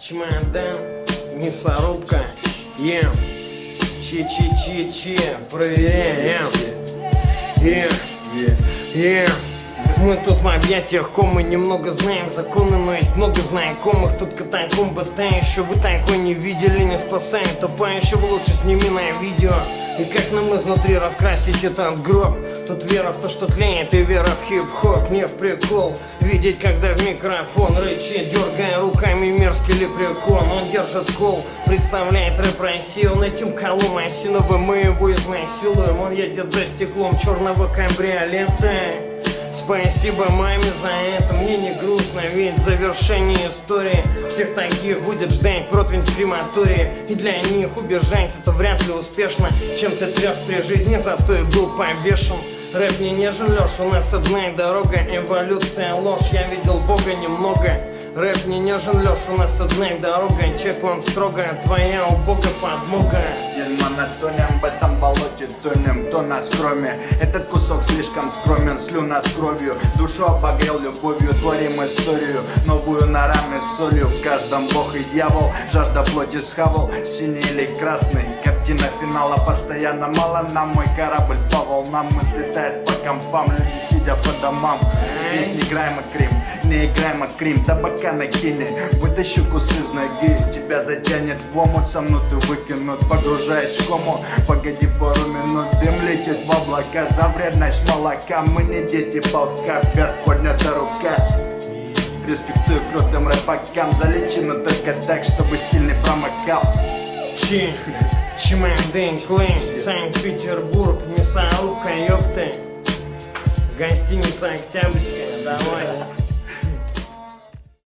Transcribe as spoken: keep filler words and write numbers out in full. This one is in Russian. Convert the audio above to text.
Чемодан, мясорубка, ем. Чи-чи-чи-чи, проверяем. Ем, ем. Мы тут в объятиях комы, немного знаем законы, но есть много знакомых. Тут катакомбы, та еще вы такой не видели, не спасаем топающего, лучше сними на видео. И как нам изнутри раскрасить этот гроб? Тут вера в то, что тлеет, и вера в хип-хоп, не в прикол. Видеть, когда в микрофон рычит, дергая руками мерзкий лепрекон. Он держит кол, представляет рэп России. Он этим колом осиновым, мы его изнасилуем. Он едет за стеклом черного кабриолета. Спасибо маме за это, мне не грустно, ведь завершение истории всех таких будет ждать противень в крематории. И для них убежать это вряд ли успешно. Чем ты тряс при жизни, зато и был повешен. Рэп не нежен, Лёш, у нас одна дорога, эволюция, ложь, я видел Бога немного. Рэп не нежен, Лёш, у нас одна дорога, чеклан строго, твоя у Бога подмога. Стиль монотонен, в этом болоте тонем, кто нас кроме. Этот кусок слишком скромен, слюна с кровью, душу обогрел любовью, творим историю, новую на раме с солью. В каждом бог и дьявол, жажда плоти схавал, синий или красный. Картина финала постоянно мало, нам мой корабль по волнам, мысли по компам, люди сидя по домам. Здесь не играем от Крим, не играем от Крим. Табака накини, вытащу кусы с ноги. Тебя затянет в омут, со мной ты выкинут. Погружаясь в кому, погоди пару минут. Дым летит в облака за вредность молока. Мы не дети полка, вверх поднята рука. Респектую крутым рэпакам, залечено только так, чтобы стиль не промокал. Чи, Чемодан, Клейм, Санкт-Петербург, мясорубка, ёпты. Гостиница Октябрьская, давай.